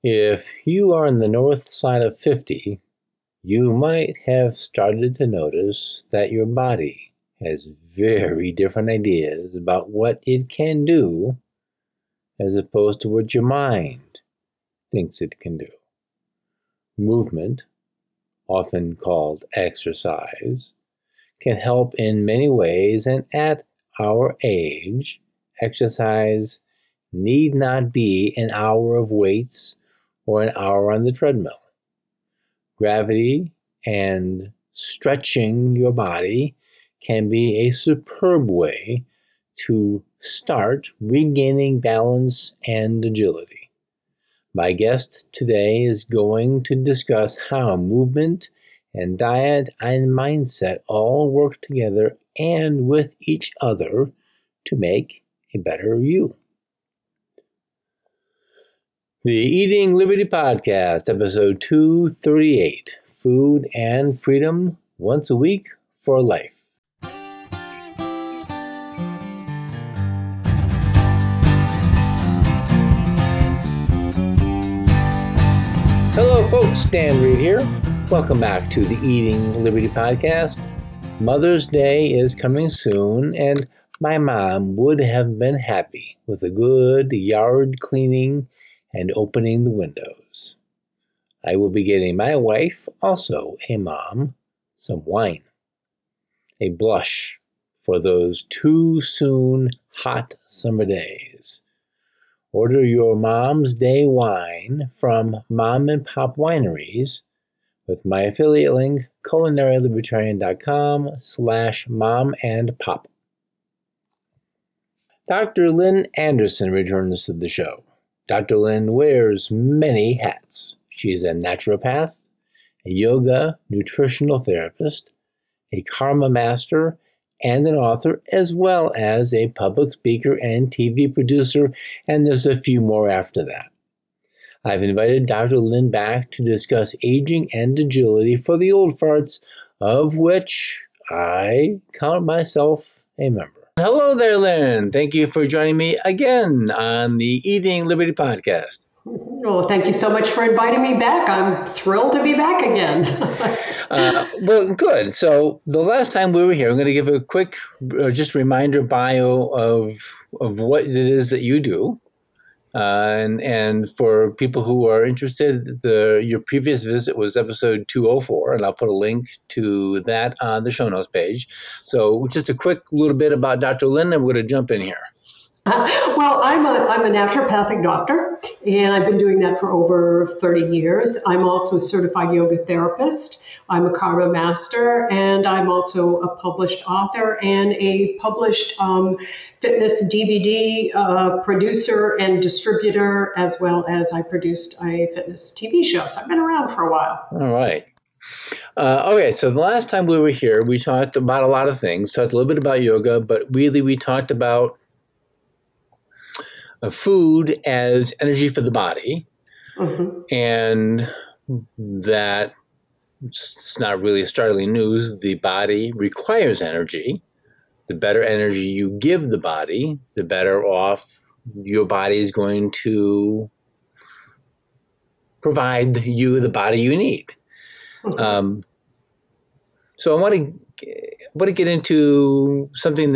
If you are on the north side of 50, you might have started to notice that your body has very different ideas about what it can do as opposed to what your mind thinks it can do. Movement, often called exercise, can help in many ways, and at our age, exercise need not be an hour of weights or an hour on the treadmill. Gravity and stretching your body can be a superb way to start regaining balance and agility. My guest today is going to discuss how movement and diet and mindset all work together and with each other to make a better you. The Eating Liberty Podcast, episode 238, Food and Freedom, once a week for life. Hello folks, Stan Reed here. Welcome back to the Eating Liberty Podcast. Mother's Day is coming soon, and my mom would have been happy with a good yard cleaning and opening the windows. I will be getting my wife, also a mom, some wine. A blush for those too soon hot summer days. Order your Mom's Day wine from Mom and Pop Wineries with my affiliate link, culinarylibertarian.com/momandpop. Dr. Lynn Anderson returns to the show. Dr. Lynn wears many hats. She's a naturopath, a yoga nutritional therapist, a karma master, and an author, as well as a public speaker and TV producer, and there's a few more after that. I've invited Dr. Lynn back to discuss aging and agility for the old farts, of which I count myself a member. Hello there, Lynn. Thank you for joining me again on the Eating Liberty Podcast. Well, thank you so much for inviting me back. I'm thrilled to be back again. Well, good. So the last time we were here, I'm going to give a quick just reminder bio of what it is that you do. And for people who are interested, your previous visit was episode 204, and I'll put a link to that on the show notes page. So just a quick little bit about Dr. Lynn, and we're going to jump in here. Well, I'm a naturopathic doctor, and I've been doing that for over 30 years. I'm also a certified yoga therapist. I'm a karma master, and I'm also a published author and a published fitness DVD producer and distributor, as well as I produced a fitness TV show. So I've been around for a while. All right. Okay, so the last time we were here, we talked about a lot of things, talked a little bit about yoga, but really we talked about food as energy for the body, and that it's not really startling news. The body requires energy. The better energy you give the body, the better off your body is going to provide you the body you need. So I want to get into something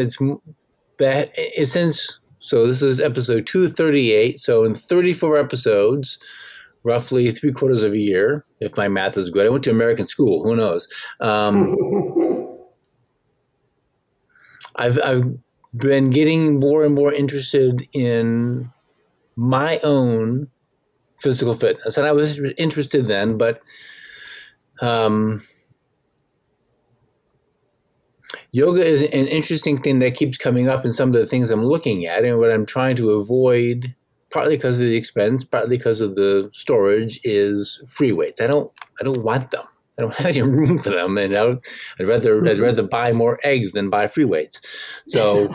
so this is episode 238. So in 34 episodes, roughly 3/4 of a year, if my math is good. I went to American school. Who knows? I've been getting more and more interested in my own physical fitness, and I was interested then, but yoga is an interesting thing that keeps coming up in some of the things I'm looking at, and what I'm trying to avoid, partly because of the expense, partly because of the storage, is free weights. I don't want them. I don't have any room for them, and I'd rather buy more eggs than buy free weights. So,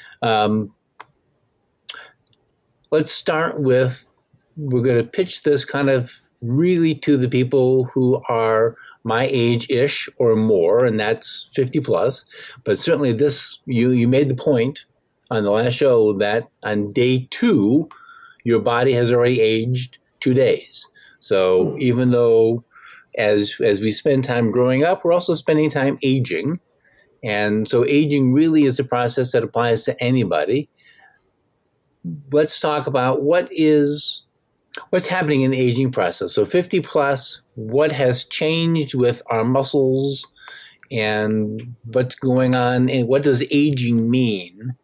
let's start with, we're going to pitch this kind of really to the people who are my age-ish or more, and that's 50 plus. But certainly this, you made the point on the last show that on day 2, your body has already aged 2 days. So even though as we spend time growing up, we're also spending time aging. And so aging really is a process that applies to anybody. Let's talk about what's happening in the aging process. So 50 plus, what has changed with our muscles and what's going on, and what does aging mean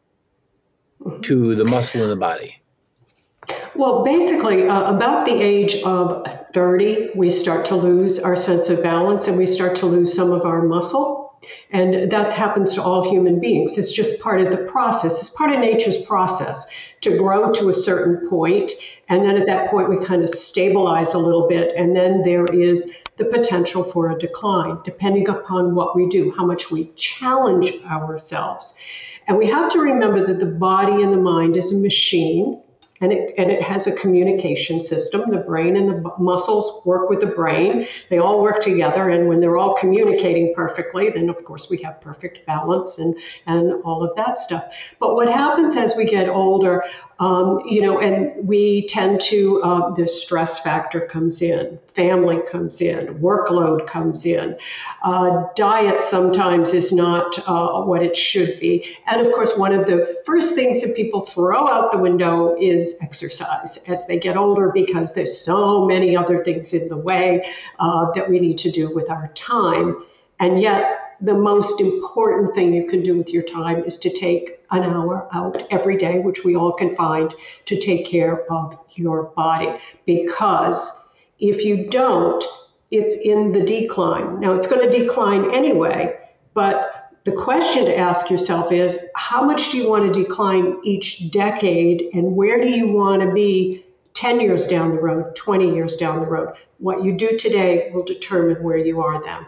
to the muscle in the body? Well, basically, about the age of 30, we start to lose our sense of balance and we start to lose some of our muscle. And that happens to all human beings. It's just part of the process. It's part of nature's process to grow to a certain point. And then at that point, we kind of stabilize a little bit. And then there is the potential for a decline, depending upon what we do, how much we challenge ourselves. And we have to remember that the body and the mind is a machine. And it has a communication system. The brain and the muscles work with the brain. They all work together. And when they're all communicating perfectly, then of course we have perfect balance and all of that stuff. But what happens as we get older, and we tend to, the stress factor comes in, family comes in, workload comes in. Diet sometimes is not what it should be. And of course, one of the first things that people throw out the window is exercise as they get older, because there's so many other things in the way that we need to do with our time. And yet, the most important thing you can do with your time is to take an hour out every day, which we all can find, to take care of your body. Because if you don't, it's in the decline. Now, it's going to decline anyway, but the question to ask yourself is, how much do you want to decline each decade, and where do you want to be 10 years down the road, 20 years down the road? What you do today will determine where you are then.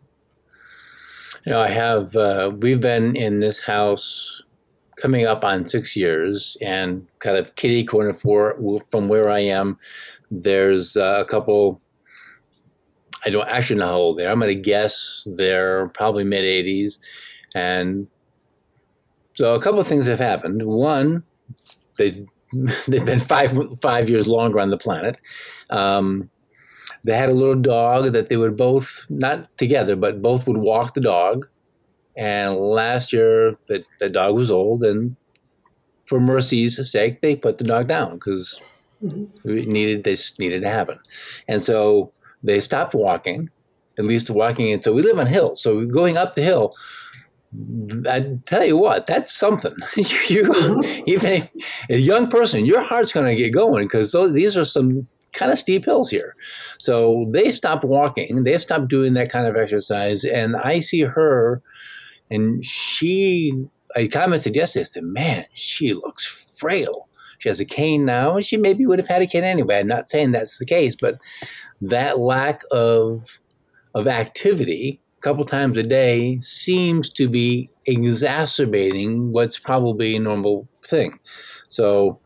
We've been in this house coming up on 6 years, and kind of kitty corner from where I am, there's a couple. I don't actually know how old they are. I'm going to guess they're probably mid-80s. And so a couple of things have happened. One, they've been five years longer on the planet. They had a little dog that they would both, not together, but both would walk the dog. And last year, the dog was old, and for mercy's sake, they put the dog down because this needed to happen. And so they stopped walking, at least walking. And so we live on hills. So going up the hill, I tell you what, that's something. Even if a young person, your heart's going to get going, because these are some kind of steep hills here. So they stopped walking. They've stopped doing that kind of exercise. And I see her, and I commented yesterday, I said, man, she looks frail. She has a cane now, and she maybe would have had a cane anyway. I'm not saying that's the case, but that lack of activity a couple times a day seems to be exacerbating what's probably a normal thing. So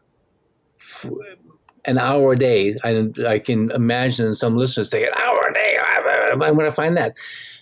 an hour a day, I can imagine some listeners say, an hour a day, I'm going to find that.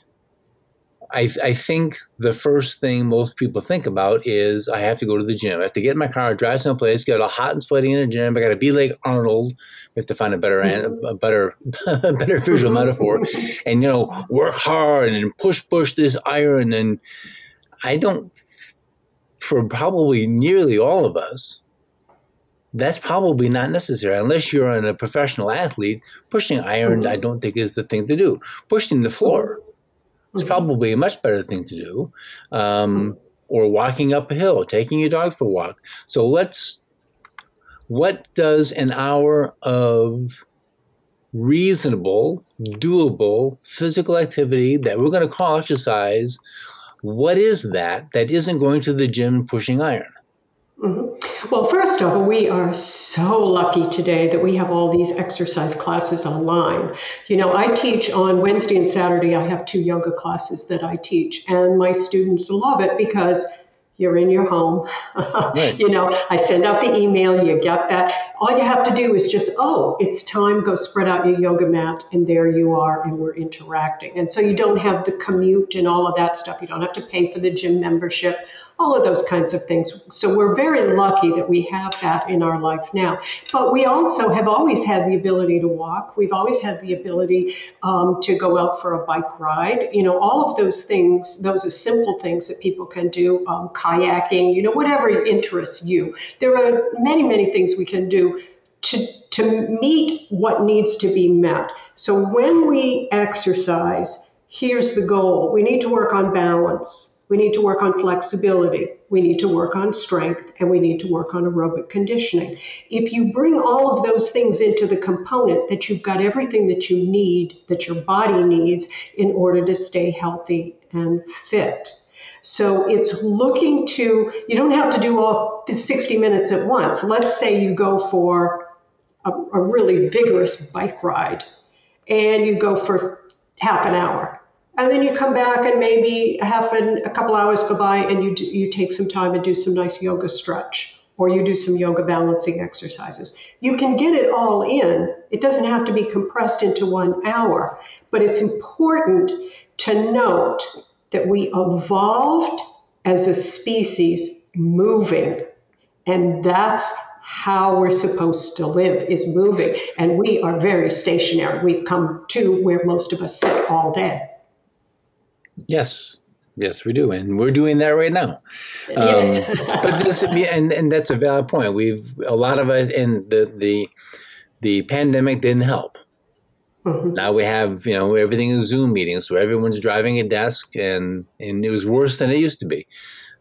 I think the first thing most people think about is, I have to go to the gym. I have to get in my car, drive someplace, get all hot and sweaty in a gym. I got to be like Arnold. We have to find a better visual metaphor, and work hard and push this iron. And I don't, for probably nearly all of us, that's probably not necessary unless you're a professional athlete. Pushing iron, I don't think, is the thing to do. Pushing the floor. It's probably a much better thing to do, or walking up a hill, taking your dog for a walk. So what does an hour of reasonable, doable physical activity that we're going to call exercise, what is that isn't going to the gym pushing iron? Well, first of all, we are so lucky today that we have all these exercise classes online. I teach on Wednesday and Saturday. I have 2 yoga classes that I teach, and my students love it because you're in your home. Right. I send out the email, you get that. All you have to do is just, oh, it's time, go spread out your yoga mat, and there you are, and we're interacting. And so you don't have the commute and all of that stuff. You don't have to pay for the gym membership, all of those kinds of things. So we're very lucky that we have that in our life now. But we also have always had the ability to walk. We've always had the ability to go out for a bike ride. All of those things, those are simple things that people can do, kayaking, whatever interests you. There are many, many things we can do to meet what needs to be met. So when we exercise, here's the goal. We need to work on balance. We need to work on flexibility. We need to work on strength, and we need to work on aerobic conditioning. If you bring all of those things into the component, that you've got everything that you need, that your body needs in order to stay healthy and fit. So it's looking to, you don't have to do all 60 minutes at once. Let's say you go for a really vigorous bike ride and you go for half an hour. And then you come back and maybe a couple hours go by and you take some time and do some nice yoga stretch, or you do some yoga balancing exercises. You can get it all in. It doesn't have to be compressed into 1 hour, but it's important to note that we evolved as a species moving, and that's how we're supposed to live, is moving. And we are very stationary. We've come to where most of us sit all day. Yes, we do, and we're doing that right now. Yes. But this, and that's a valid point. A lot of us, and the pandemic didn't help. Mm-hmm. Now we have, everything is Zoom meetings, so everyone's driving a desk, and it was worse than it used to be.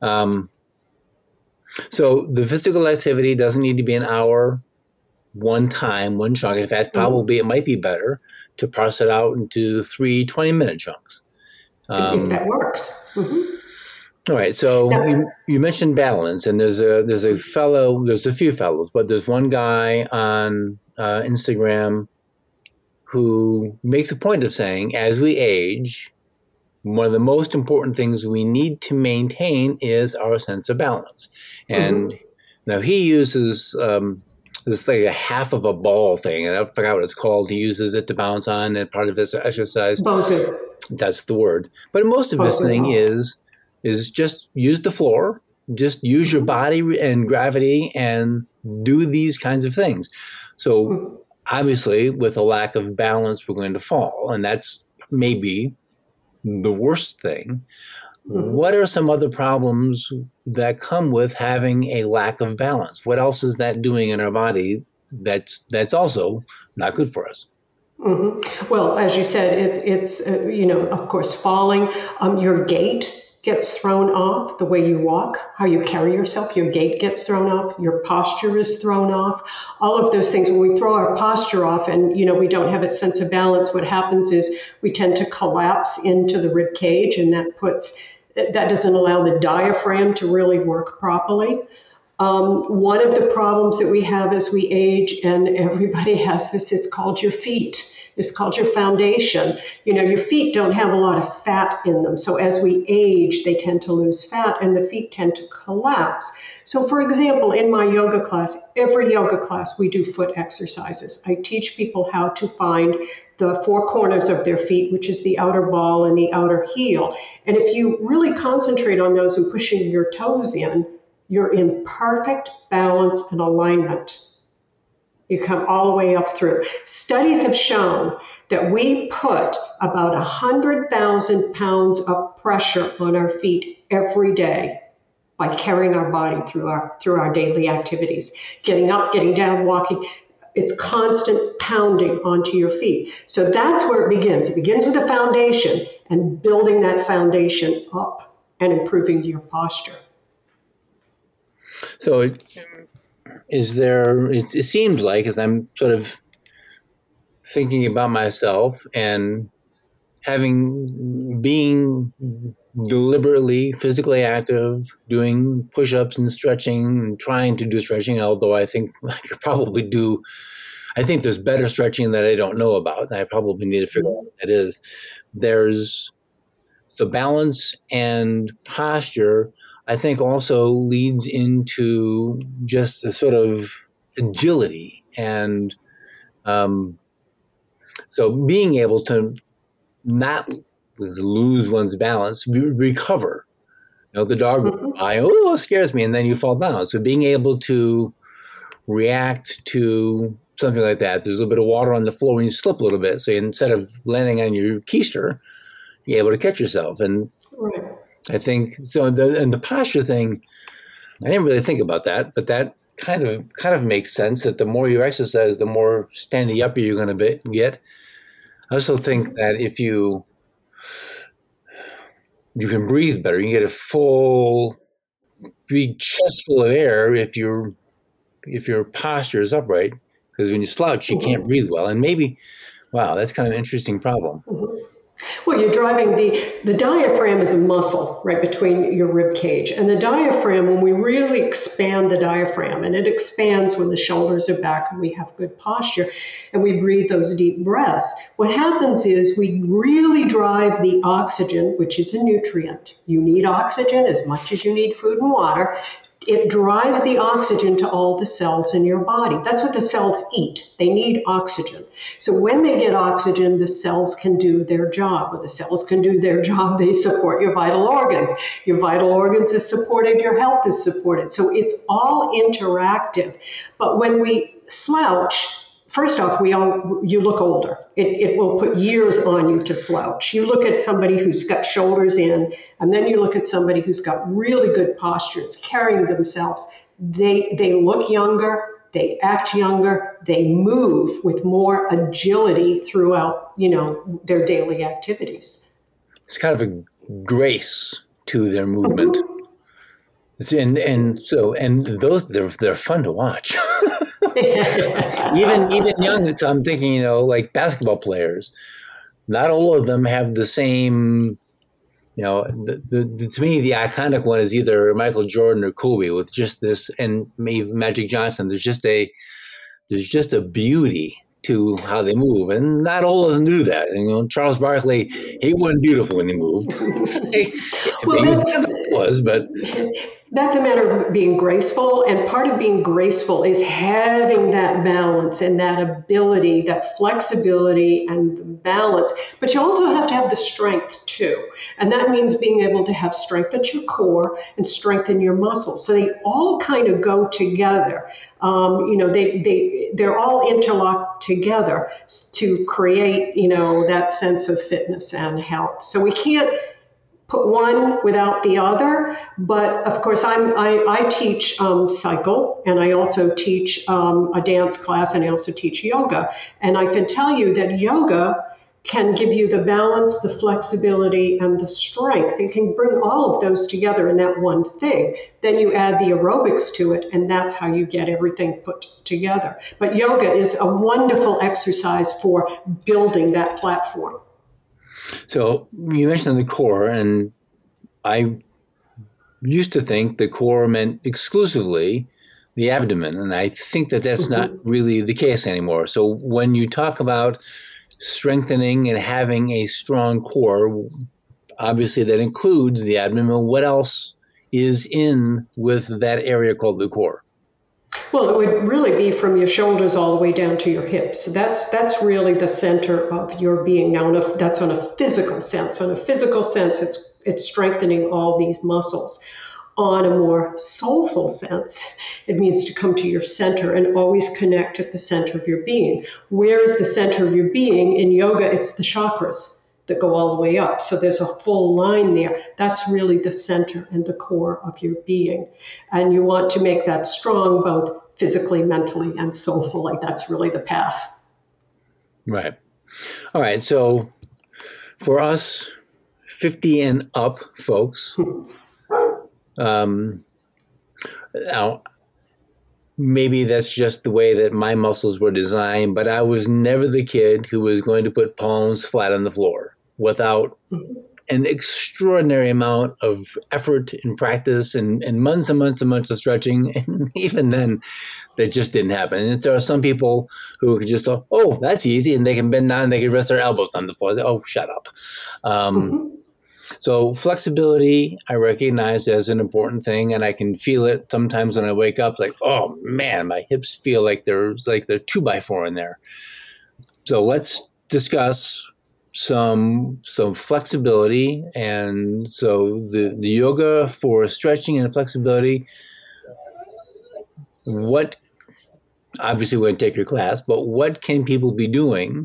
So the physical activity doesn't need to be an hour, one time, one chunk. In fact, probably it might be better to parse it out into 3 20-minute chunks. If that works. Mm-hmm. All right. So you mentioned balance, and there's a few fellows, but there's one guy on Instagram who makes a point of saying, as we age, one of the most important things we need to maintain is our sense of balance. And now he uses this like a half of a ball thing, and I forgot what it's called. He uses it to bounce on, and part of his exercise. Bosu. That's the word. But most of his thing is just use the floor, just use your body and gravity and do these kinds of things. So obviously with a lack of balance, we're going to fall. And that's maybe the worst thing. What are some other problems that come with having a lack of balance? What else is that doing in our body that's also not good for us? Mm-hmm. Well, as you said, it's of course, falling. Your gait gets thrown off, the way you walk, how you carry yourself, your gait gets thrown off, your posture is thrown off. All of those things, when we throw our posture off and, we don't have a sense of balance, what happens is we tend to collapse into the rib cage, and that doesn't allow the diaphragm to really work properly. One of the problems that we have as we age, and everybody has this, it's called your feet. It's called your foundation. Your feet don't have a lot of fat in them. So as we age, they tend to lose fat and the feet tend to collapse. So for example, in my yoga class, every yoga class, we do foot exercises. I teach people how to find the 4 corners of their feet, which is the outer ball and the outer heel. And if you really concentrate on those and pushing your toes in, you're in perfect balance and alignment. You come all the way up through. Studies have shown that we put about 100,000 pounds of pressure on our feet every day by carrying our body through our daily activities. Getting up, getting down, walking. It's constant pounding onto your feet. So that's where it begins. It begins with a foundation and building that foundation up and improving your posture. So it seems like, as I'm sort of thinking about myself and being deliberately physically active, doing push-ups and stretching and trying to do stretching, although I think I could probably I think there's better stretching that I don't know about, and I probably need to figure out what that is. There's the balance and posture, I think, also leads into just a sort of agility. And so being able to not lose one's balance, recover. The dog will cry, oh, it scares me, and then you fall down. So being able to react to something like that, there's a little bit of water on the floor and you slip a little bit. So instead of landing on your keister, you're able to catch yourself. And Right. I think so. The posture thing, I didn't really think about that, but that kind of makes sense. That the more you exercise, the more standing up you're going to get. I also think that if you can breathe better, you can get a full, big chest full of air if your posture is upright. Because when you slouch, you can't breathe well. And maybe, wow, that's kind of an interesting problem. Well, you're driving the diaphragm is a muscle right between your rib cage. And the diaphragm, when we really expand the diaphragm, and it expands when the shoulders are back and we have good posture and we breathe those deep breaths, what happens is we really drive the oxygen, which is a nutrient. You need oxygen as much as you need food and water. It drives the oxygen to all the cells in your body. That's what the cells eat. They need oxygen. So when they get oxygen, the cells can do their job. When the cells can do their job, they support your vital organs. Your vital organs is supported, your health is supported. So it's all interactive. But when we slouch, first off, you look older. It will put years on you to slouch. You look at somebody who's got shoulders in, and then you look at somebody who's got really good postures, carrying themselves. They look younger, they act younger, they move with more agility throughout, their daily activities. It's kind of a grace to their movement. And those they're fun to watch. even young. So I'm thinking, like basketball players. Not all of them have the same. To me, the iconic one is either Michael Jordan or Kobe with just this, and maybe Magic Johnson. There's just a beauty to how they move, and not all of them do that. Charles Barkley, he wasn't beautiful when he moved. But that's a matter of being graceful, and part of being graceful is having that balance and that ability, that flexibility and balance. But you also have to have the strength too, and that means being able to have strength at your core and strengthen your muscles. So they all kind of go together. They're all interlocked together to create, that sense of fitness and health. So we can't put one without the other, but of course I teach cycle, and I also teach a dance class, and I also teach yoga. And I can tell you that yoga can give you the balance, the flexibility, and the strength. It can bring all of those together in that one thing. Then you add the aerobics to it, and that's how you get everything put together. But yoga is a wonderful exercise for building that platform. So you mentioned the core, and I used to think the core meant exclusively the abdomen, and I think that that's not really the case anymore. So when you talk about strengthening and having a strong core, obviously that includes the abdomen. What else is in with that area called the core? Well, it would really be from your shoulders all the way down to your hips. That's really the center of your being. Now, that's on a physical sense. On a physical sense, it's strengthening all these muscles. On a more soulful sense, it means to come to your center and always connect at the center of your being. Where is the center of your being? In yoga, it's the chakras that go all the way up. So there's a full line there. That's really the center and the core of your being. And you want to make that strong, both physically, mentally, and soulfully. That's really the path. Right. All right. So for us 50 and up folks, now, maybe that's just the way that my muscles were designed, but I was never the kid who was going to put palms flat on the floor without an extraordinary amount of effort and practice and months and months and months of stretching. And even then, that just didn't happen. And there are some people who could just go, oh, that's easy. And they can bend down and they can rest their elbows on the floor. Oh, shut up. So flexibility, I recognize as an important thing, and I can feel it sometimes when I wake up. Like, oh man, my hips feel like there's like the 2x4 in there. So let's discuss some flexibility, and so the yoga for stretching and flexibility. What, obviously we're going to take your class, but what can people be doing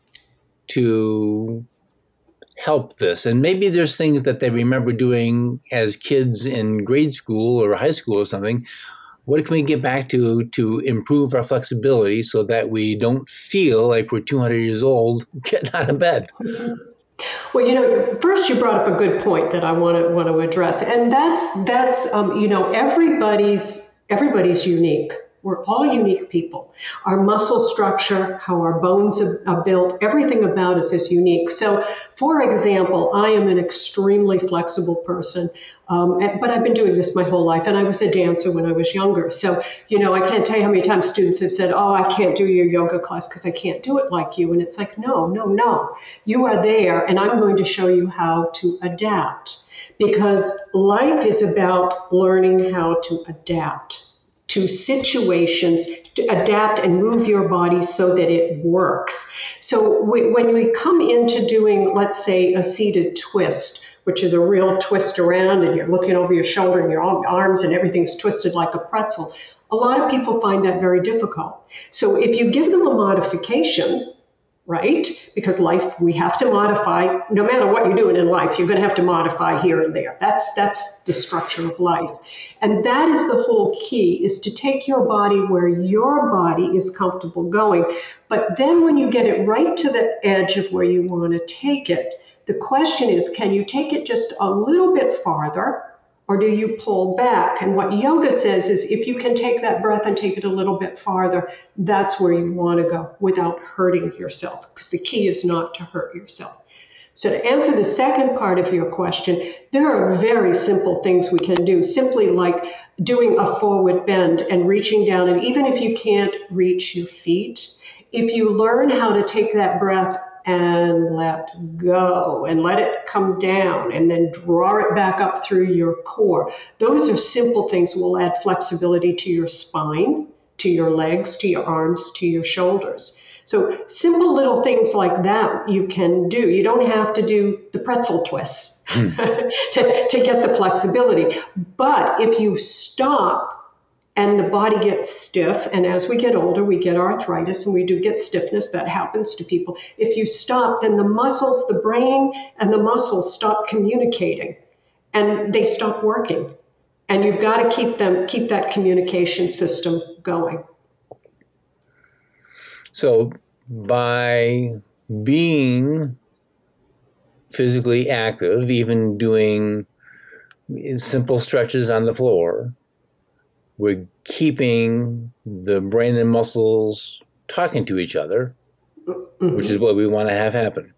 to help this? And maybe there's things that they remember doing as kids in grade school or high school or something. What can we get back to improve our flexibility so that we don't feel like we're 200 years old getting out of bed? Well, first you brought up a good point that I want to address, and that's everybody's unique. We're all unique people. Our muscle structure, how our bones are built, everything about us is unique. So, for example, I am an extremely flexible person, but I've been doing this my whole life, and I was a dancer when I was younger. So, I can't tell you how many times students have said, "Oh, I can't do your yoga class because I can't do it like you." And it's like, no, no, no. You are there, and I'm going to show you how to adapt, because life is about learning how to adapt to situations, to adapt and move your body so that it works. So when we come into doing, let's say, a seated twist, which is a real twist around and you're looking over your shoulder and your arms and everything's twisted like a pretzel, a lot of people find that very difficult. So if you give them a modification, right? Because life, we have to modify. No matter what you're doing in life, you're going to have to modify here and there. That's the structure of life. And that is the whole key, is to take your body where your body is comfortable going. But then when you get it right to the edge of where you want to take it, the question is, can you take it just a little bit farther, or do you pull back? And what yoga says is, if you can take that breath and take it a little bit farther, that's where you want to go without hurting yourself, because the key is not to hurt yourself. So to answer the second part of your question, there are very simple things we can do, simply like doing a forward bend and reaching down. And even if you can't reach your feet, if you learn how to take that breath and let go and let it come down and then draw it back up through your core. Those are simple things that will add flexibility to your spine, to your legs, to your arms, to your shoulders. So simple little things like that you can do. You don't have to do the pretzel twists to get the flexibility. But if you stop and the body gets stiff, and as we get older, we get arthritis and we do get stiffness. That happens to people. If you stop, then the muscles, the brain and the muscles stop communicating and they stop working. And you've got to keep that communication system going. So by being physically active, even doing simple stretches on the floor, we're keeping the brain and muscles talking to each other, which is what we want to have happen.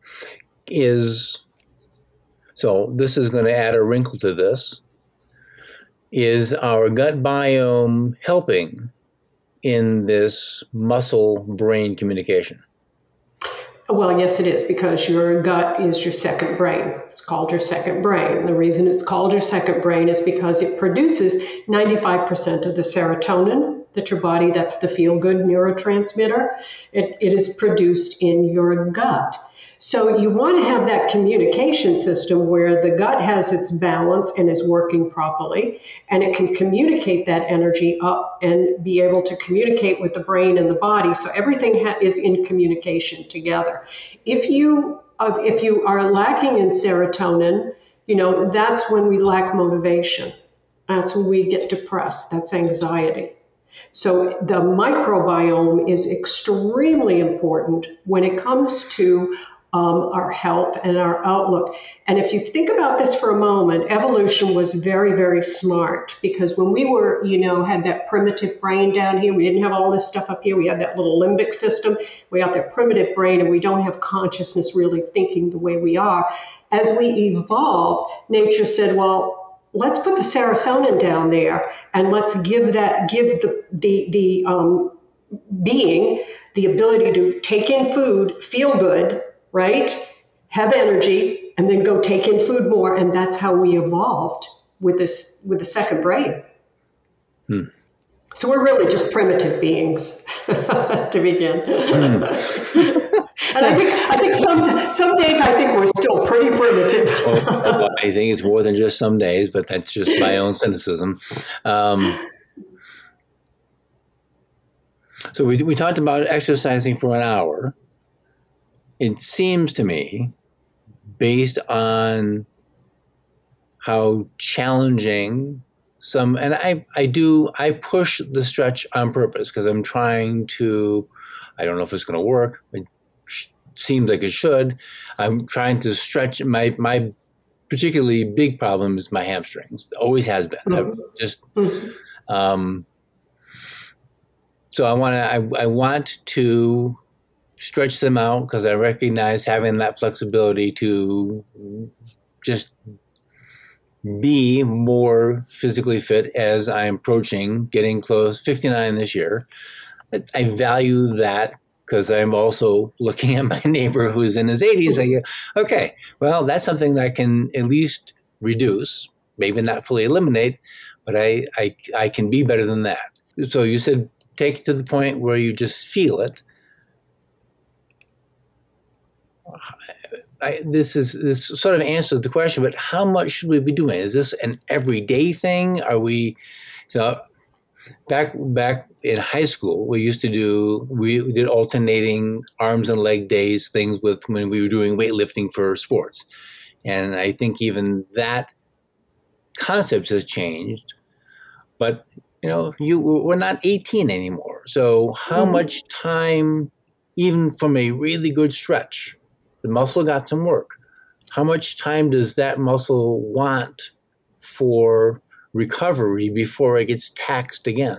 So this is going to add a wrinkle to this. Is our gut biome helping in this muscle-brain communication? Well, yes, it is, because your gut is your second brain. It's called your second brain. The reason it's called your second brain is because it produces 95% of the serotonin that your body, that's the feel-good neurotransmitter. It is produced in your gut. So you want to have that communication system where the gut has its balance and is working properly, and it can communicate that energy up and be able to communicate with the brain and the body. So everything is in communication together. If you are lacking in serotonin, that's when we lack motivation. That's when we get depressed. That's anxiety. So the microbiome is extremely important when it comes to our health and our outlook. And if you think about this for a moment, evolution was very, very smart, because when we were, had that primitive brain down here, we didn't have all this stuff up here. We had that little limbic system. We got that primitive brain, and we don't have consciousness really thinking the way we are. As we evolved, nature said, well, let's put the serotonin down there, and let's give the being the ability to take in food, feel good, right? Have energy, and then go take in food more. And that's how we evolved with the second brain. So we're really just primitive beings to begin. And I think some days I think we're still pretty primitive. Well, I think it's more than just some days, but that's just my own cynicism. So we talked about exercising for an hour. It seems to me, based on how challenging and I push the stretch on purpose because I'm trying to, I don't know if it's going to work. It seems like it should. I'm trying to stretch my particularly big problem is my hamstrings. Always has been. I've just, so I want to stretch them out because I recognize having that flexibility to just be more physically fit as I'm approaching getting close, 59 this year. I value that because I'm also looking at my neighbor who's in his 80s. I go, okay, well, that's something that I can at least reduce, maybe not fully eliminate, but I can be better than that. So you said take it to the point where you just feel it. This sort of answers the question, but how much should we be doing? Is this an everyday thing? Are we, so back in high school, we did alternating arms and leg days, things when we were doing weightlifting for sports. And I think even that concept has changed, but we're not 18 anymore. So how much time, even from a really good stretch, the muscle got some work. How much time does that muscle want for recovery before it gets taxed again?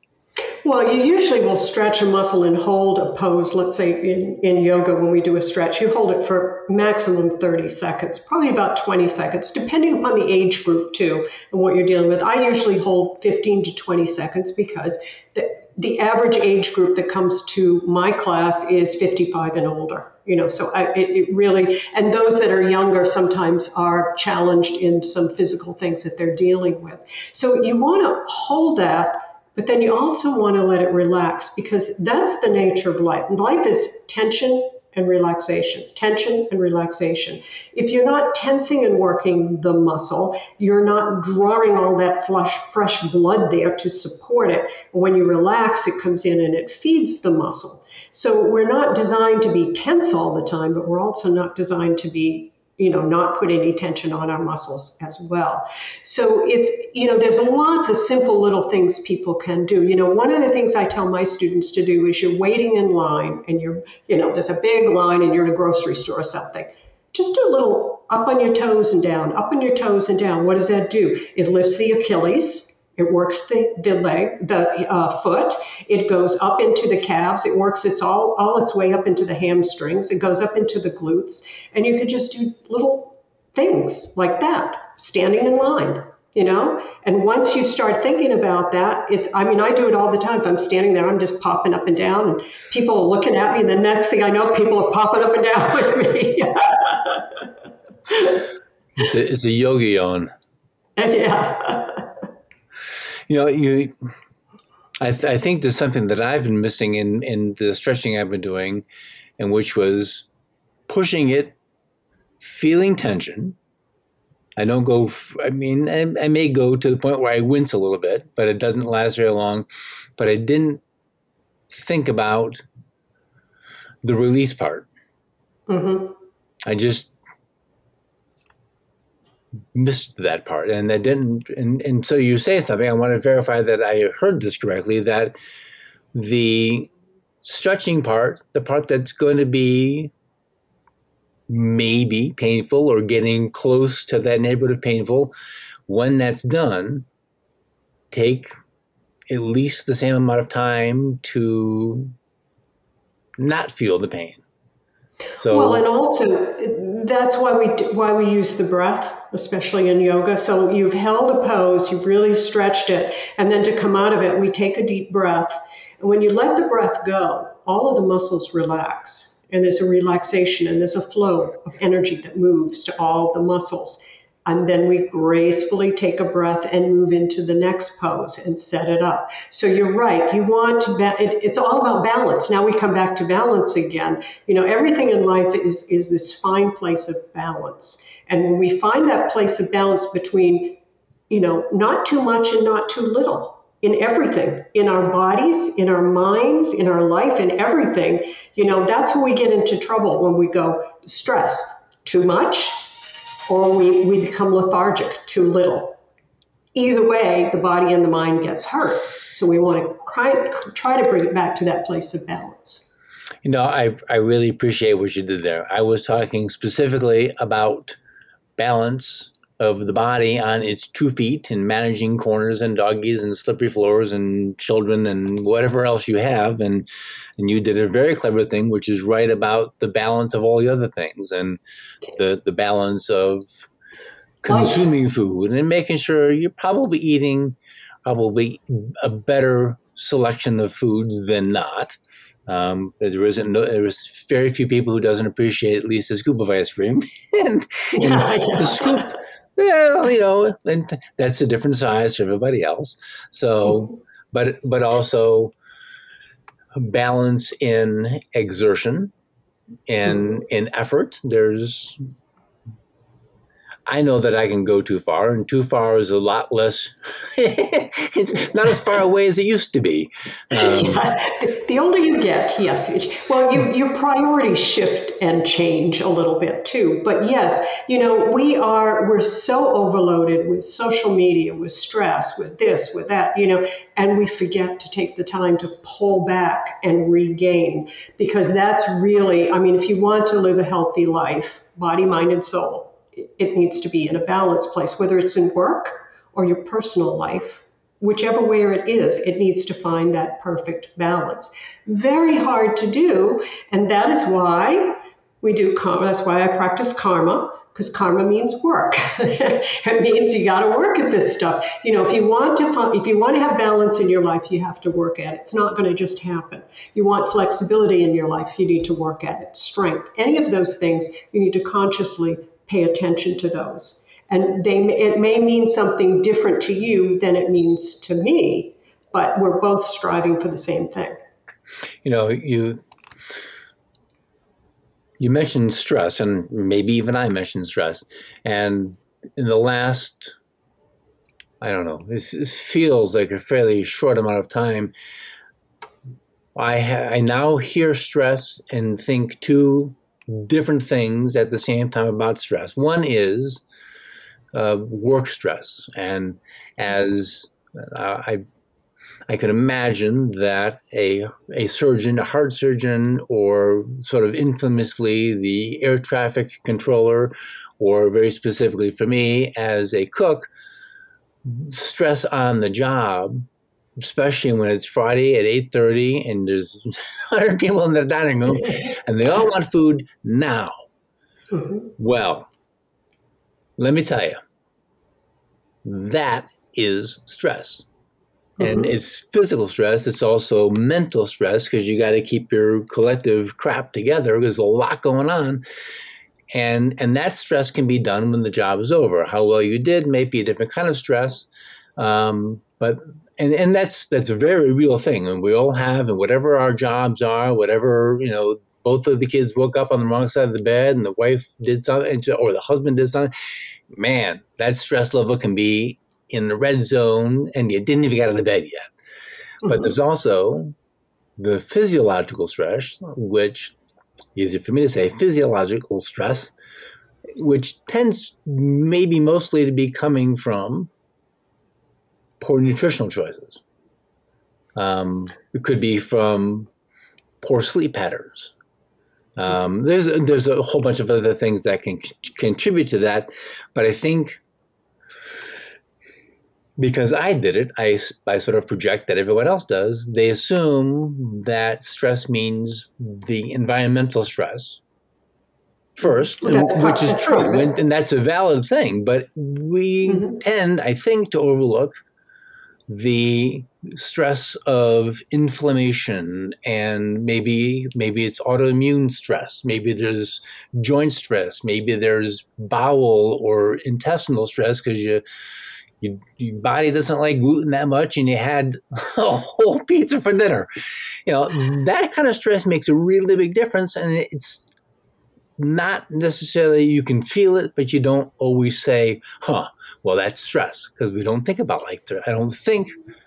Well, you usually will stretch a muscle and hold a pose. Let's say in yoga, when we do a stretch, you hold it for maximum 30 seconds, probably about 20 seconds, depending upon the age group too and what you're dealing with. I usually hold 15 to 20 seconds because the average age group that comes to my class is 55 and older. So it really, and those that are younger sometimes are challenged in some physical things that they're dealing with. So you want to hold that, but then you also want to let it relax because that's the nature of life. And life is tension and relaxation, tension and relaxation. If you're not tensing and working the muscle, you're not drawing all that fresh blood there to support it. When you relax, it comes in and it feeds the muscle. So we're not designed to be tense all the time, but we're also not designed to be, not put any tension on our muscles as well. So it's, there's lots of simple little things people can do. One of the things I tell my students to do is you're waiting in line and there's a big line and you're in a grocery store or something. Just do a little up on your toes and down, up on your toes and down. What does that do? It lifts the Achilles. It works the leg, the foot. It goes up into the calves. It works all its way up into the hamstrings. It goes up into the glutes. And you can just do little things like that, standing in line, And once you start thinking about that, I do it all the time. If I'm standing there, I'm just popping up and down. And people are looking at me. And the next thing I know, people are popping up and down with me. It's a yogi on. Yeah. I think there's something that I've been missing in the stretching I've been doing, and which was pushing it, feeling tension. I don't go, I may go to the point where I wince a little bit, but it doesn't last very long. But I didn't think about the release part. Mm-hmm. I just missed that part, and I didn't. And so you say something. I want to verify that I heard this correctly. That the stretching part, the part that's going to be maybe painful or getting close to that neighborhood of painful, when that's done, take at least the same amount of time to not feel the pain. So, and also that's why we use the breath, especially in yoga. So you've held a pose, you've really stretched it, and then to come out of it, we take a deep breath. And when you let the breath go, all of the muscles relax. and there's a relaxation, and there's a flow of energy that moves to all the muscles. And then we gracefully take a breath and move into the next pose and set it up. So you're right. You want to, it's all about balance. Now we come back to balance again. Everything in life is this fine place of balance. And when we find that place of balance between, not too much and not too little in everything, in our bodies, in our minds, in our life, in everything, that's where we get into trouble when we go stress, too much, or we become lethargic, too little. Either way, the body and the mind gets hurt. So we want to try to bring it back to that place of balance. I really appreciate what you did there. I was talking specifically about balance of the body on its 2 feet and managing corners and doggies and slippery floors and children and whatever else you have. And you did a very clever thing, which is right about the balance of all the other things and the balance of consuming food and making sure you're probably eating a better selection of foods than not. There's very few people who doesn't appreciate at least a scoop of ice cream. and the scoop, and that's a different size for everybody else. So, but also balance in exertion and in effort. I know that I can go too far, and too far is a lot less. It's not as far away as it used to be. The older you get, yes. Well, your priorities shift and change a little bit too. But yes, we're so overloaded with social media, with stress, with this, with that, and we forget to take the time to pull back and regain, because that's really, if you want to live a healthy life, body, mind, and soul, it needs to be in a balanced place, whether it's in work or your personal life, whichever way it is, it needs to find that perfect balance. Very hard to do. And that is why we do karma. That's why I practice karma, because karma means work. It means you got to work at this stuff. If you want to have balance in your life, you have to work at it. It's not going to just happen. You want flexibility in your life, you need to work at it. Strength, any of those things, you need to consciously pay attention to those. And it may mean something different to you than it means to me, but we're both striving for the same thing. You mentioned stress, and maybe even I mentioned stress. And in the last, I don't know, this feels like a fairly short amount of time, I now hear stress and think two different things at the same time about stress. One is work stress, and as I can imagine that a surgeon, a heart surgeon, or sort of infamously the air traffic controller, or very specifically for me as a cook, stress on the job, especially when it's Friday at 8:30 and there's 100 people in the dining room and they all want food now. Mm-hmm. Well, let me tell you, that is stress. Mm-hmm. And it's physical stress. It's also mental stress, because you got to keep your collective crap together. There's a lot going on. And that stress can be done when the job is over. How well you did may be a different kind of stress. But that's a very real thing. And we all have, and whatever our jobs are, whatever, both of the kids woke up on the wrong side of the bed and the wife did something, or the husband did something, man, that stress level can be in the red zone and you didn't even get out of bed yet. Mm-hmm. But there's also the physiological stress, which, easy for me to say, physiological stress, which tends maybe mostly to be coming from poor nutritional choices. It could be from poor sleep patterns. There's a whole bunch of other things that can contribute to that, but I think because I did it, I sort of project that everyone else does. They assume that stress means the environmental stress first, which is true, and that's a valid thing. But we tend, I think, to overlook the stress of inflammation, and maybe it's autoimmune stress, maybe there's joint stress, maybe there's bowel or intestinal stress because your body doesn't like gluten that much and you had a whole pizza for dinner. That kind of stress makes a really big difference, and it's not necessarily you can feel it, but you don't always say, well, that's stress, because we don't think about like that. I don't think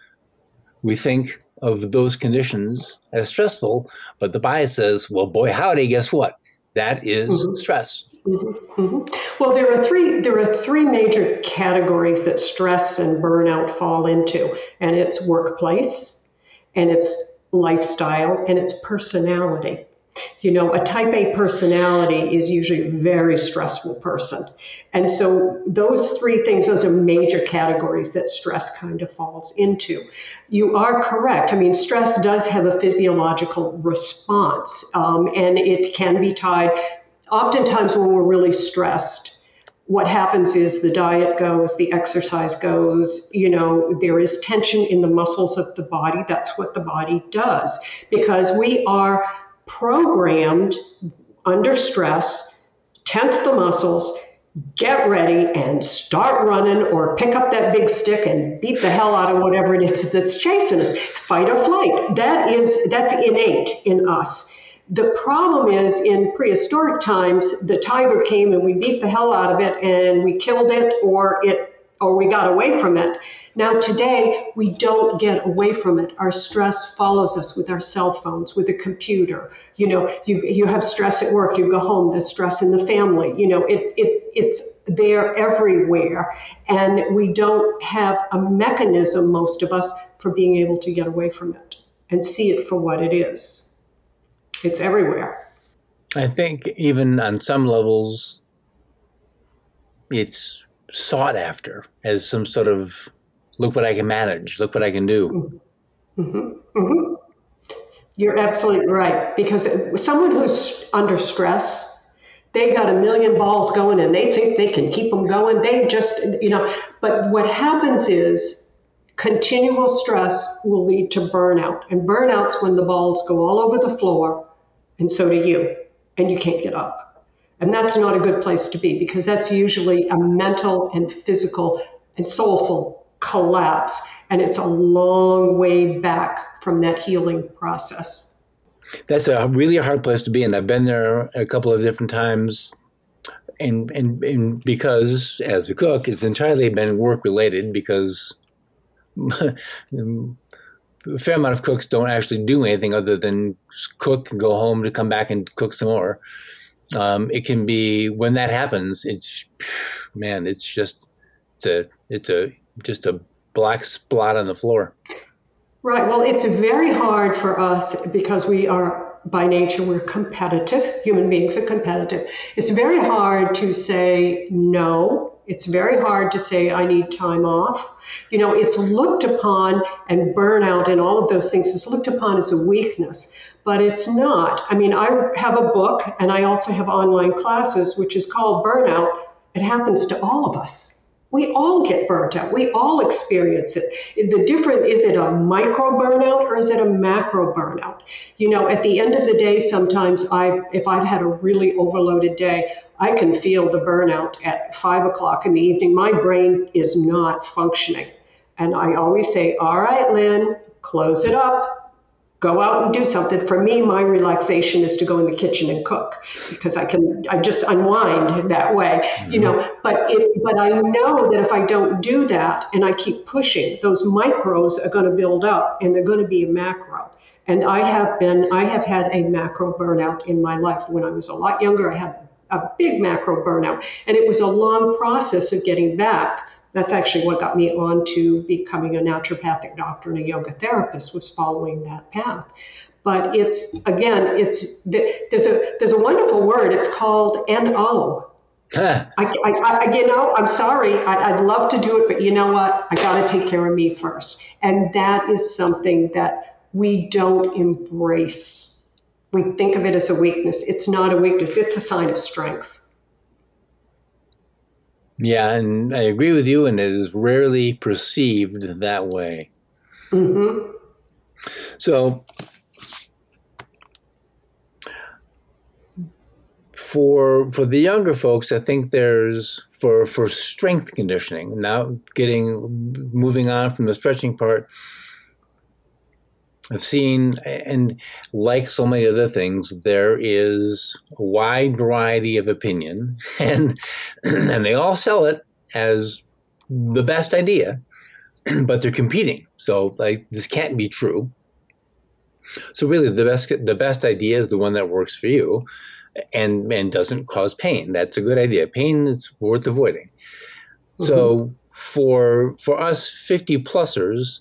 we think of those conditions as stressful, but the body says, well, boy, howdy, guess what? That is stress. Mm-hmm. Mm-hmm. Well, there are three major categories that stress and burnout fall into, and it's workplace, and it's lifestyle, and it's personality. A type A personality is usually a very stressful person. And so those three things, those are major categories that stress kind of falls into. You are correct. I mean, stress does have a physiological response, and it can be tied. Oftentimes when we're really stressed, what happens is the diet goes, the exercise goes, there is tension in the muscles of the body. That's what the body does, because we are programmed under stress, tense the muscles, get ready and start running, or pick up that big stick and beat the hell out of whatever it is that's chasing us. Fight or flight. That's innate in us. The problem is, in prehistoric times, the tiger came and we beat the hell out of it and we killed it, or we got away from it. Now today, we don't get away from it. Our stress follows us with our cell phones, with a computer. You have stress at work, you go home, there's stress in the family. It's there everywhere. And we don't have a mechanism, most of us, for being able to get away from it and see it for what it is. It's everywhere. I think even on some levels, it's sought after as some sort of, look what I can manage, look what I can do. Mm-hmm. Mm-hmm. You're absolutely right. Because someone who's under stress, they got a million balls going and they think they can keep them going. They just, but what happens is continual stress will lead to burnout. And burnout's when the balls go all over the floor, and so do you, and you can't get up. And that's not a good place to be, because that's usually a mental and physical and soulful collapse. And it's a long way back from that healing process. That's a really hard place to be. And I've been there a couple of different times. And because as a cook, it's entirely been work related, because a fair amount of cooks don't actually do anything other than cook and go home to come back and cook some more. It can be, when that happens, it's just a black spot on the floor. Right. Well, it's very hard for us because we are, by nature, we're competitive. Human beings are competitive. It's very hard to say no. It's very hard to say, I need time off. It's looked upon, and burnout and all of those things is looked upon as a weakness, but it's not. I mean, I have a book and I also have online classes, which is called Burnout. It happens to all of us. We all get burnt out. We all experience it. The difference, is it a micro burnout or is it a macro burnout? At the end of the day, sometimes if I've had a really overloaded day, I can feel the burnout at 5 o'clock in the evening. My brain is not functioning. And I always say, all right, Lynn, close it up. Go out and do something. For me, my relaxation is to go in the kitchen and cook, because I just unwind that way, but I know that if I don't do that and I keep pushing, those micros are going to build up and they're going to be a macro. And I have had a macro burnout in my life. When I was a lot younger, I had a big macro burnout, and it was a long process of getting back. That's actually what got me on to becoming a naturopathic doctor and a yoga therapist, was following that path. But there's a wonderful word. It's called NO. I'm sorry. I'd love to do it, but you know what? I got to take care of me first. And that is something that we don't embrace. We think of it as a weakness. It's not a weakness. It's a sign of strength. Yeah, and I agree with you, and it is rarely perceived that way. Mm-hmm. So for the younger folks, I think there's for strength conditioning. Now moving on from the stretching part, I've seen, and like so many other things, there is a wide variety of opinion, and and they all sell it as the best idea, but they're competing. So like this can't be true. So really, the best idea is the one that works for you, and doesn't cause pain. That's a good idea. Pain is worth avoiding. Mm-hmm. So for us 50 plussers,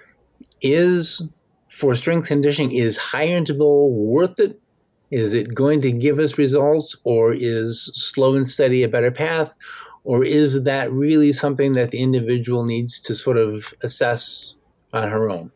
for strength conditioning, is high interval worth it? Is it going to give us results, or is slow and steady a better path? Or is that really something that the individual needs to sort of assess on her own?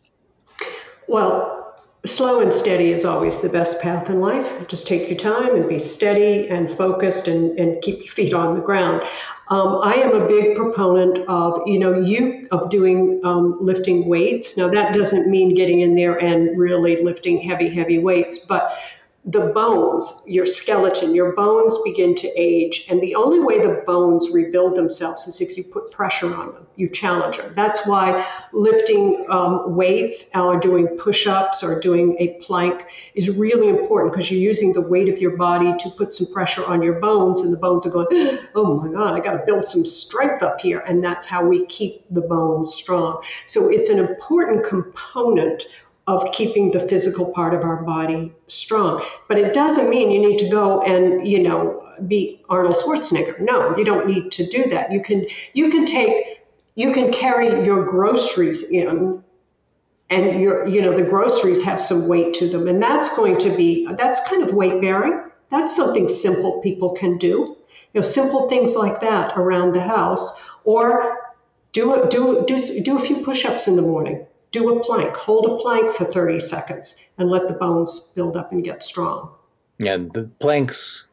Well, slow and steady is always the best path in life. Just take your time and be steady and focused and keep your feet on the ground. I am a big proponent of, of doing lifting weights. Now, that doesn't mean getting in there and really lifting heavy weights, but the bones, your skeleton, your bones begin to age. And the only way the bones rebuild themselves is if you put pressure on them, you challenge them. That's why lifting weights or doing push-ups or doing a plank is really important, because you're using the weight of your body to put some pressure on your bones, and the bones are going, oh my God, I got to build some strength up here. And that's how we keep the bones strong. So it's an important component of keeping the physical part of our body strong. But it doesn't mean you need to go and, be Arnold Schwarzenegger. No, you don't need to do that. You can carry your groceries in, and the groceries have some weight to them. And that's kind of weight bearing. That's something simple people can do. Simple things like that around the house, or do a few push-ups in the morning. Do a plank, hold a plank for 30 seconds and let the bones build up and get strong. Yeah, the planks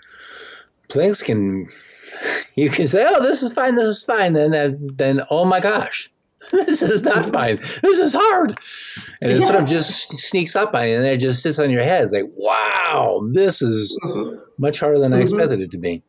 can, you can say, oh, this is fine. Then oh my gosh, this is not fine. This is hard. And it sort of just sneaks up on you, and it just sits on your head. It's like, wow, this is much harder than I expected it to be.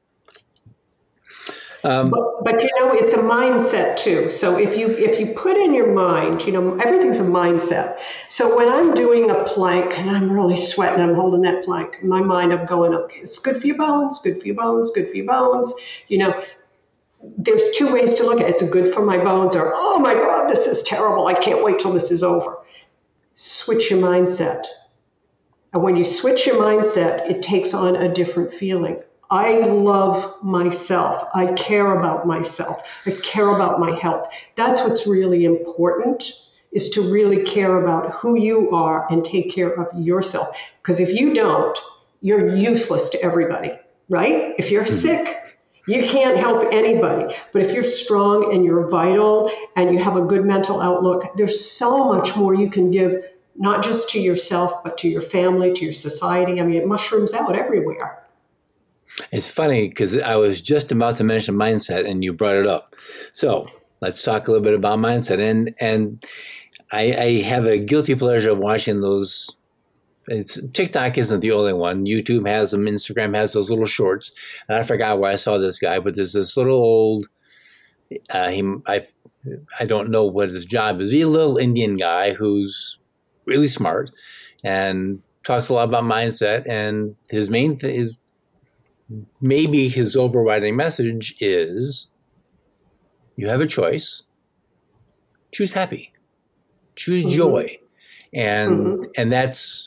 But it's a mindset too. So if you put in your mind, everything's a mindset. So when I'm doing a plank and I'm really sweating, I'm holding that plank, in my mind I'm going, okay, it's good for your bones, good for your bones, good for your bones. There's two ways to look at it. It's good for my bones, or, oh my God, this is terrible. I can't wait till this is over. Switch your mindset. And when you switch your mindset, it takes on a different feeling. I love myself. I care about myself. I care about my health. That's what's really important, is to really care about who you are and take care of yourself. Because if you don't, you're useless to everybody, right? If you're sick, you can't help anybody. But if you're strong and you're vital and you have a good mental outlook, there's so much more you can give, not just to yourself, but to your family, to your society. I mean, it mushrooms out everywhere. It's funny because I was just about to mention mindset and you brought it up. So let's talk a little bit about mindset. And I have a guilty pleasure of watching those. TikTok isn't the only one. YouTube has them. Instagram has those little shorts. And I forgot where I saw this guy, but there's this little old, I don't know what his job is. He's a little Indian guy who's really smart and talks a lot about mindset. And his main thing is, maybe his overriding message is, you have a choice. Choose happy. Choose joy. And that's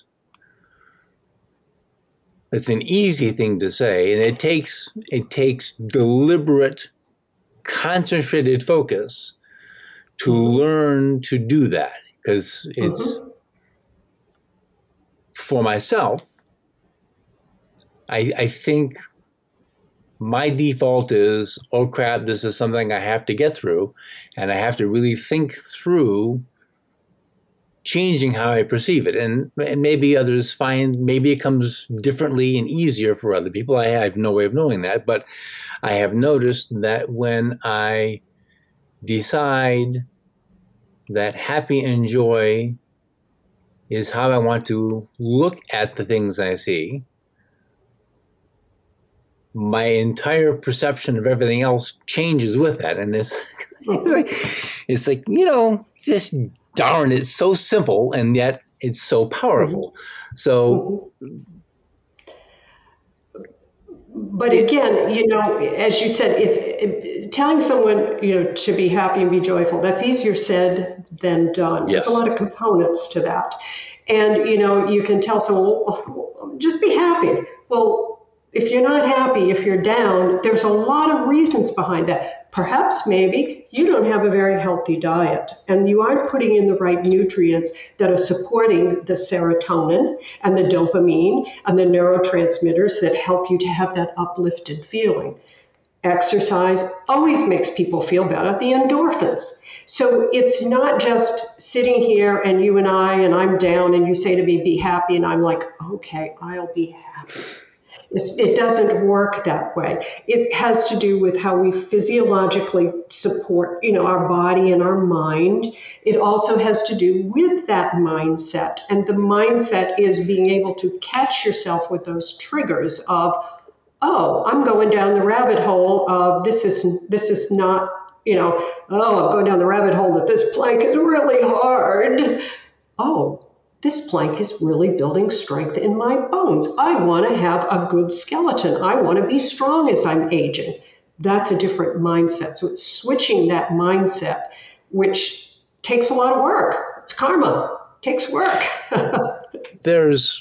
an easy thing to say, and it takes deliberate, concentrated focus to learn to do that, because it's for myself. I think my default is, oh crap, this is something I have to get through, and I have to really think through changing how I perceive it. And maybe others find, maybe it comes differently and easier for other people. I have no way of knowing that, but I have noticed that when I decide that happy and joy is how I want to look at the things I see, my entire perception of everything else changes with that. And it's like, just darn, it's so simple and yet it's so powerful. So, but again, as you said, telling someone, to be happy and be joyful. That's easier said than done. Yes. There's a lot of components to that. And, you can tell someone, well, just be happy. Well, if you're not happy, if you're down, there's a lot of reasons behind that. Perhaps maybe you don't have a very healthy diet and you aren't putting in the right nutrients that are supporting the serotonin and the dopamine and the neurotransmitters that help you to have that uplifted feeling. Exercise always makes people feel better, the endorphins. So it's not just sitting here and you and I'm down and you say to me, be happy. And I'm like, okay, I'll be happy. It doesn't work that way. It has to do with how we physiologically support, our body and our mind. It also has to do with that mindset. And the mindset is being able to catch yourself with those triggers of, oh, I'm going down the rabbit hole of this is not, I'm going down the rabbit hole that this plank is really hard. Oh, this plank is really building strength in my bones. I want to have a good skeleton. I want to be strong as I'm aging. That's a different mindset. So it's switching that mindset, which takes a lot of work. It's karma. It takes work. there's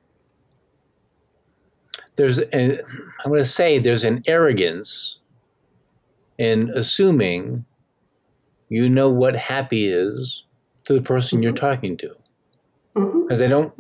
an arrogance in assuming you know what happy is to the person you're talking to. Because I don't.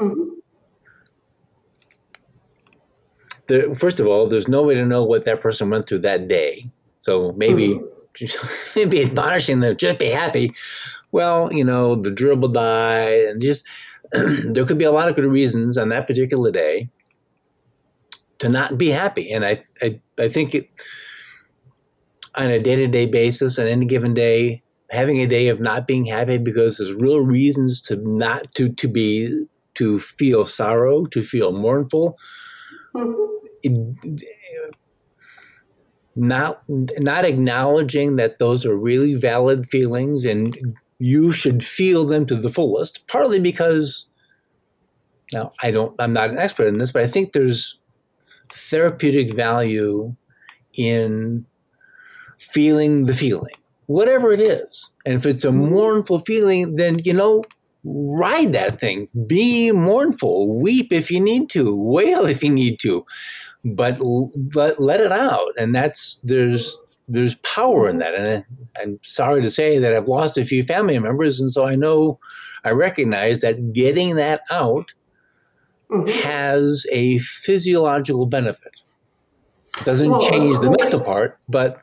First of all, there's no way to know what that person went through that day. So maybe admonishing them, just be happy. Well, the gerbil died, and just there could be a lot of good reasons on that particular day to not be happy. And I think on a day-to-day basis, on any given day, having a day of not being happy because there's real reasons to feel sorrow, to feel mournful, not acknowledging that those are really valid feelings and you should feel them to the fullest. Partly because, now I'm not an expert in this, but I think there's therapeutic value in feeling the feeling, whatever it is. And if it's a mournful feeling, then, ride that thing. Be mournful. Weep if you need to. Wail if you need to. But let it out. And there's power in that. And I'm sorry to say that I've lost a few family members. And so I recognize that getting that out has a physiological benefit. It doesn't change the mental part, but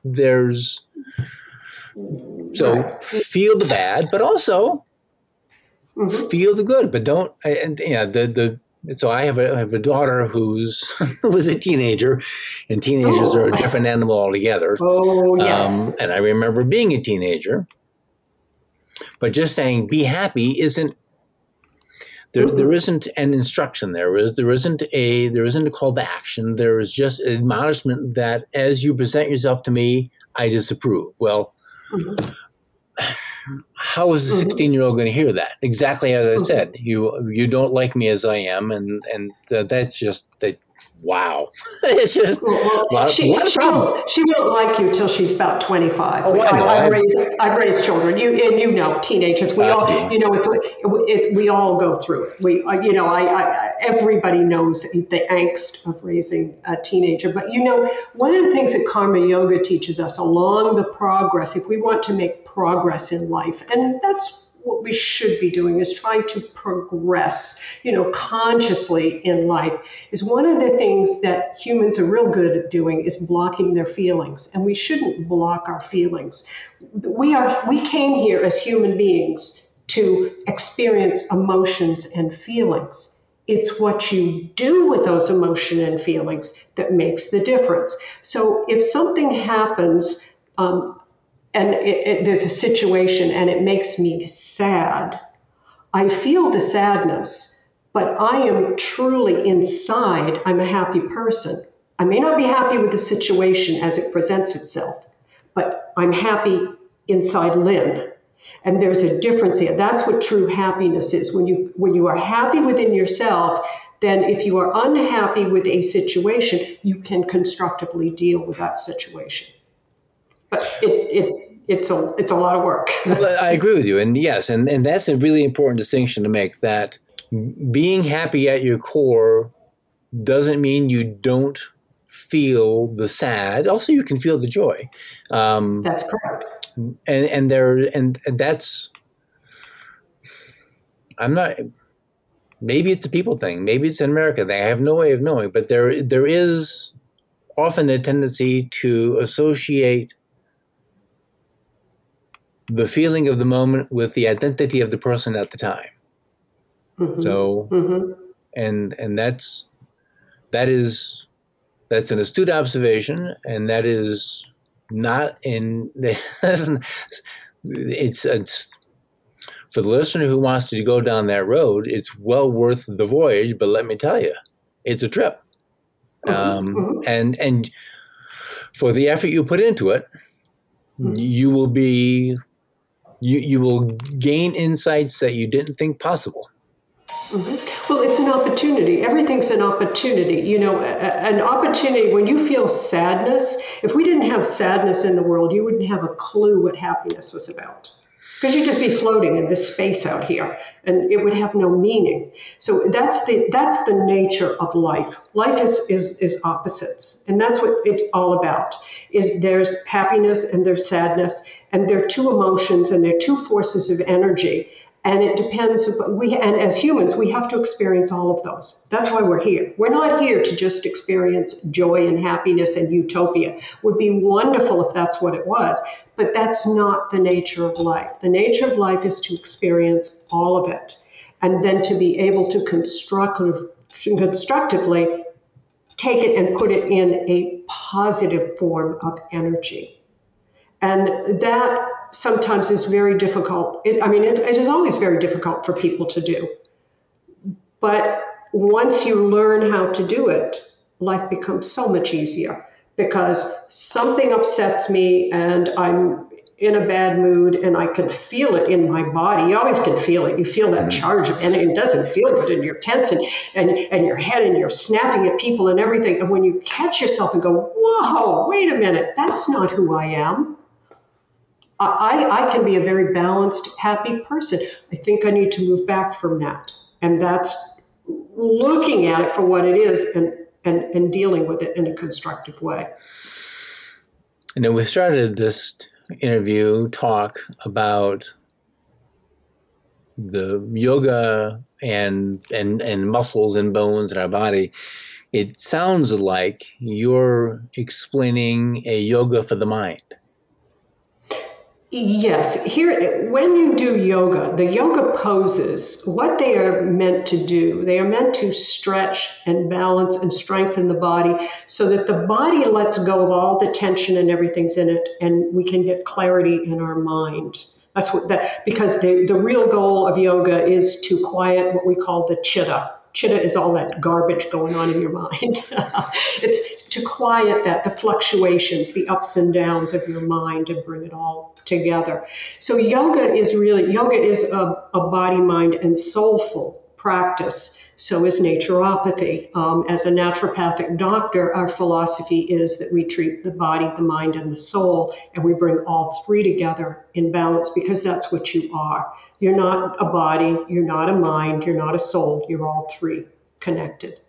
feel the bad, but also feel the good. But don't. So I have a daughter who's was a teenager, and teenagers are a different animal altogether. Oh yes. And I remember being a teenager, but just saying be happy isn't. There isn't an instruction. There isn't a call to action. There is just an admonishment that as you present yourself to me, I disapprove. Well, how is a 16-year-old going to hear that? Exactly as I said. You don't like me as I am, and that's just that. Wow, it's just she won't like you till she's about 25. Oh, I know. I've raised children. Teenagers. We all, we all go through it. Everybody knows the angst of raising a teenager. But one of the things that Karma Yoga teaches us along the progress, if we want to make progress in life, and that's what we should be doing, is trying to progress, consciously in life, is one of the things that humans are real good at doing is blocking their feelings. And we shouldn't block our feelings. We came here as human beings to experience emotions and feelings. It's what you do with those emotions and feelings that makes the difference. So if something happens, and there's a situation and it makes me sad, I feel the sadness, but I am truly inside, I'm a happy person. I may not be happy with the situation as it presents itself, but I'm happy inside Lynn. And there's a difference here. That's what true happiness is. When you are happy within yourself, then if you are unhappy with a situation, you can constructively deal with that situation. But it's a lot of work. Well, I agree with you. And yes, and that's a really important distinction to make, that being happy at your core doesn't mean you don't feel the sad. Also, you can feel the joy. That's correct. And that's, I'm not, maybe it's a people thing. Maybe it's an America thing. I have no way of knowing. But there is often a tendency to associate the feeling of the moment with the identity of the person at the time. Mm-hmm. So, mm-hmm. and that's an astute observation, and that is not in it's for the listener who wants to go down that road. It's well worth the voyage, but let me tell you, it's a trip. Mm-hmm. And for the effort you put into it, mm-hmm. you will gain insights that you didn't think possible. Mm-hmm. Well, it's an opportunity. Everything's an opportunity. An opportunity when you feel sadness. If we didn't have sadness in the world, you wouldn't have a clue what happiness was about. Because you'd just be floating in this space out here, and it would have no meaning. So that's the nature of life. Life is opposites, and that's what it's all about. Is there's happiness and there's sadness, and they're two emotions and they're two forces of energy. And it depends. And as humans, we have to experience all of those. That's why we're here. We're not here to just experience joy and happiness and utopia. It would be wonderful if that's what it was. But that's not the nature of life. The nature of life is to experience all of it, and then to be able to constructively take it and put it in a positive form of energy. And that sometimes is very difficult. It is always very difficult for people to do. But once you learn how to do it, life becomes so much easier, because something upsets me and I'm in a bad mood and I can feel it in my body. You always can feel it. You feel that charge of energy. It doesn't feel good, and you're tense and your head, and you're snapping at people and everything. And when you catch yourself and go, whoa, wait a minute, that's not who I am. I can be a very balanced, happy person. I think I need to move back from that. And that's looking at it for what it is and dealing with it in a constructive way. And then we started this interview talk about the yoga and muscles and bones in our body. It sounds like you're explaining a yoga for the mind. Yes. Here, when you do yoga, the yoga poses, what they are meant to do, they are meant to stretch and balance and strengthen the body so that the body lets go of all the tension and everything's in it, and we can get clarity in our mind. That's because the real goal of yoga is to quiet what we call the chitta. Chitta is all that garbage going on in your mind. It's to quiet the fluctuations, the ups and downs of your mind, and bring it all together. So yoga is a body, mind, and soulful practice. So is naturopathy. As a naturopathic doctor, our philosophy is that we treat the body, the mind, and the soul, and we bring all three together in balance, because that's what you are. You're not a body, you're not a mind, you're not a soul, you're all three connected.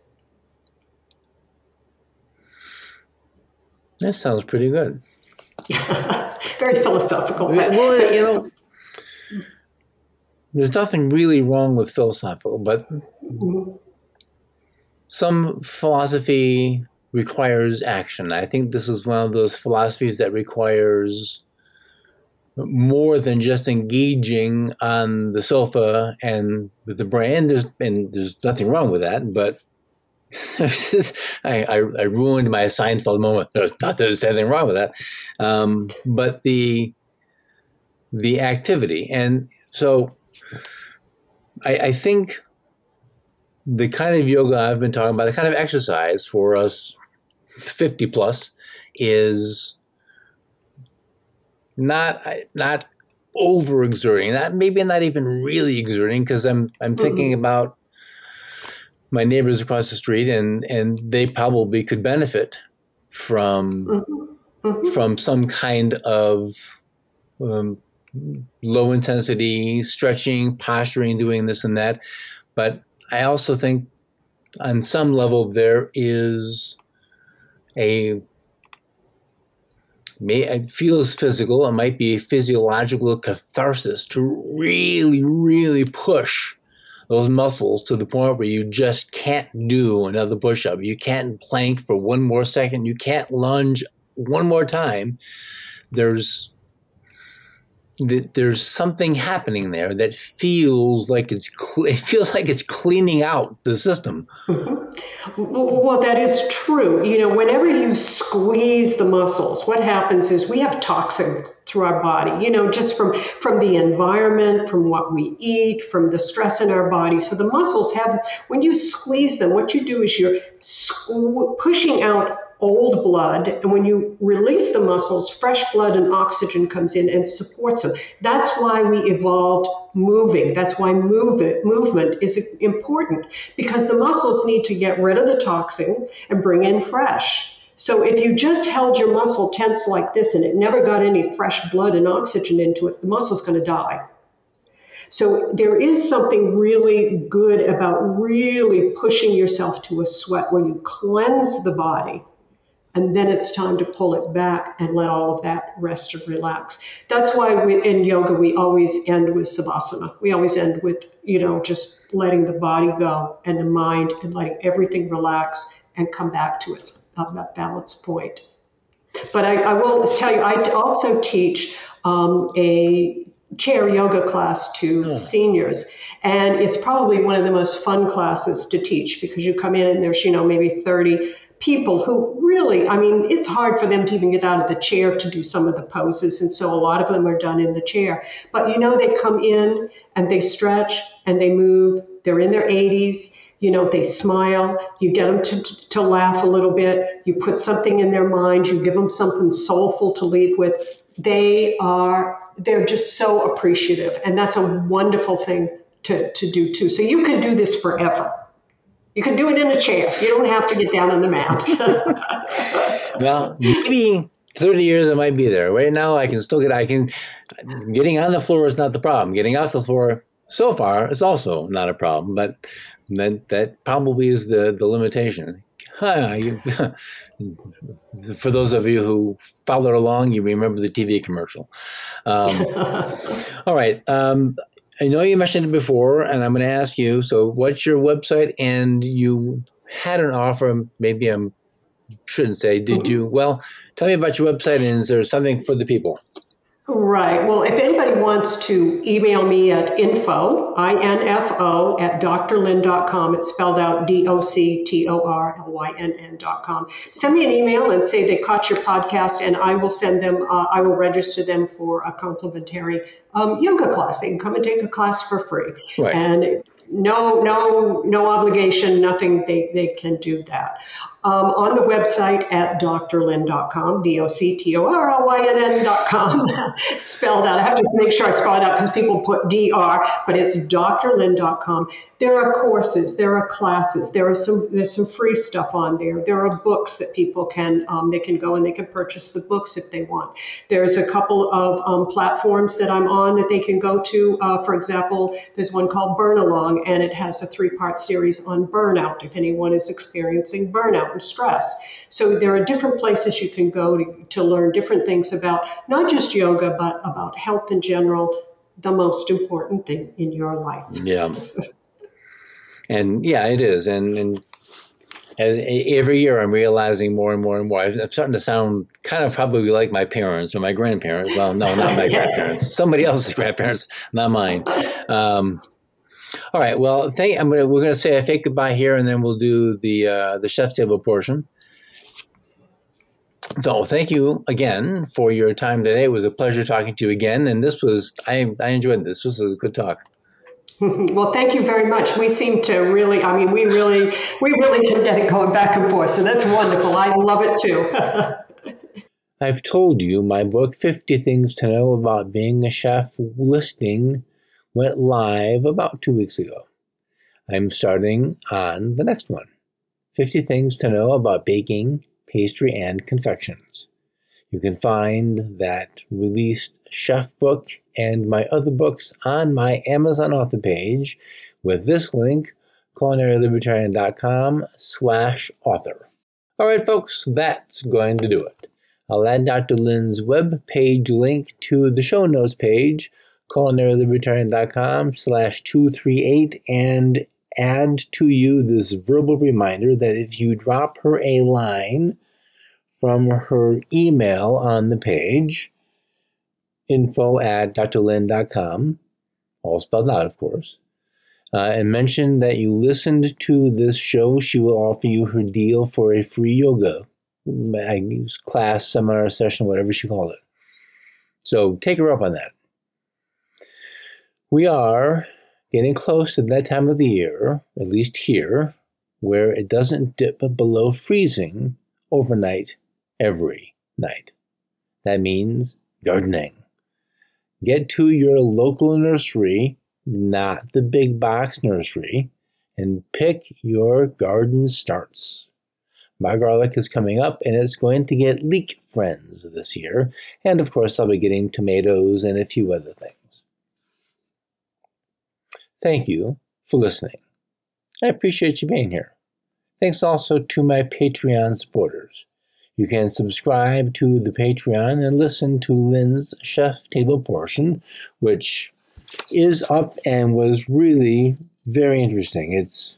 That sounds pretty good. Very philosophical. Well, there's nothing really wrong with philosophical, but some philosophy requires action. I think this is one of those philosophies that requires more than just engaging on the sofa and with the brain. There's nothing wrong with that, but I ruined my Seinfeld moment. There's not that there's anything wrong with that, but the the activity. And so I think the kind of yoga I've been talking about, the kind of exercise for us 50 plus, is not overexerting. Maybe not even really exerting, because I'm thinking about my neighbors across the street, and they probably could benefit from some kind of low intensity stretching, posturing, doing this and that. But I also think on some level there is it feels physical. It might be a physiological catharsis to really, really push those muscles to the point where you just can't do another push-up. You can't plank for one more second. You can't lunge one more time. There's something happening there that feels like it's cleaning out the system. Well, that is true. Whenever you squeeze the muscles, what happens is we have toxins through our body, just from the environment, from what we eat, from the stress in our body. So the muscles when you squeeze them, what you do is you're pushing out old blood, and when you release the muscles, fresh blood and oxygen comes in and supports them. That's why we evolved moving. That's why movement is important, because the muscles need to get rid of the toxin and bring in fresh. So if you just held your muscle tense like this and it never got any fresh blood and oxygen into it, the muscle's going to die. So there is something really good about really pushing yourself to a sweat where you cleanse the body. And then it's time to pull it back and let all of that rest and relax. That's why in yoga, we always end with savasana. We always end with, just letting the body go and the mind, and letting everything relax and come back to its balance point. But I will tell you, I also teach a chair yoga class to seniors. And it's probably one of the most fun classes to teach, because you come in and there's, maybe 30 people who really, it's hard for them to even get out of the chair to do some of the poses. And so a lot of them are done in the chair. But, they come in and they stretch and they move. They're in their 80s. They smile. You get them to laugh a little bit. You put something in their mind. You give them something soulful to leave with. They're just so appreciative. And that's a wonderful thing to do too. So you can do this forever. You can do it in a chair. You don't have to get down on the mat. Well, maybe 30 years I might be there. Right now I can still getting on the floor is not the problem. Getting off the floor so far is also not a problem, but that probably is the limitation. For those of you who followed along, you remember the TV commercial. All right. I know you mentioned it before, and I'm going to ask you, so what's your website? And you had an offer, maybe I shouldn't say, did you? Well, tell me about your website, and is there something for the people? Right. Well, if anybody wants to email me at info at drlynn.com, it's spelled out DOCTORLYNN.com. Send me an email and say they caught your podcast, and I will send them, I will register them for a complimentary yoga class. They can come and take a class for free. Right. And no obligation, nothing. They can do that. On the website at drlynn.com, DOCTORLYNN.com, spelled out. I have to make sure I spell it out because people put DR, but it's drlynn.com. There are courses, there are classes, there's some free stuff on there. There are books that people can they can go and they can purchase the books if they want. There's a couple of platforms that I'm on that they can go to. For example, there's one called Burn Along, and it has a 3-part series on burnout if anyone is experiencing burnout and stress. So there are different places you can go to learn different things about not just yoga, but about health in general, the most important thing in your life. Yeah. And yeah, it is. And as every year I'm realizing more and more and more, I'm starting to sound kind of probably like my parents or my grandparents. Well, no, not my grandparents, somebody else's grandparents, not mine. All right. Well, we're going to say a fake goodbye here, and then we'll do the chef's table portion. So thank you again for your time today. It was a pleasure talking to you again. And I enjoyed this. This was a good talk. Well, thank you very much. We seem to really, we really can get it going back and forth. So that's wonderful. I love it too. I've told you my book, 50 Things to Know About Being a Chef, listing went live about 2 weeks ago. I'm starting on the next one, 50 Things to Know About Baking, Pastry, and Confections. You can find that released chef book and my other books on my Amazon author page with this link, culinarylibertarian.com/author. All right, folks, that's going to do it. I'll add Dr. Lynn's web page link to the show notes page, culinarylibertarian.com/238, and add to you this verbal reminder that if you drop her a line from her email on the page, info@drlynn.com, all spelled out, of course, and mention that you listened to this show, she will offer you her deal for a free yoga class, seminar, session, whatever she called it. So take her up on that. We are getting close to that time of the year, at least here, where it doesn't dip below freezing overnight every night. That means gardening. Get to your local nursery, not the big box nursery, and pick your garden starts. My garlic is coming up, and it's going to get leek friends this year. And of course, I'll be getting tomatoes and a few other things. Thank you for listening. I appreciate you being here. Thanks also to my Patreon supporters. You can subscribe to the Patreon and listen to Lynn's Chef Table portion, which is up and was really very interesting.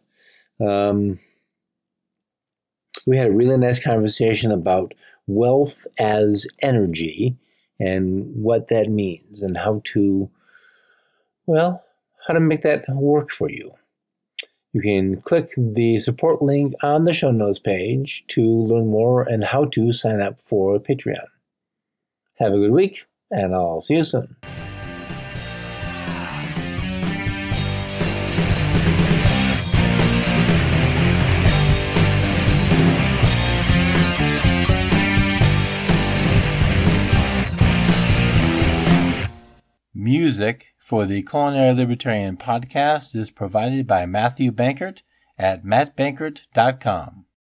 We had a really nice conversation about wealth as energy and what that means and how to make that work for you. You can click the support link on the show notes page to learn more and how to sign up for Patreon. Have a good week, and I'll see you soon. Music for the Culinary Libertarian podcast is provided by Matthew Bankert at mattbankert.com.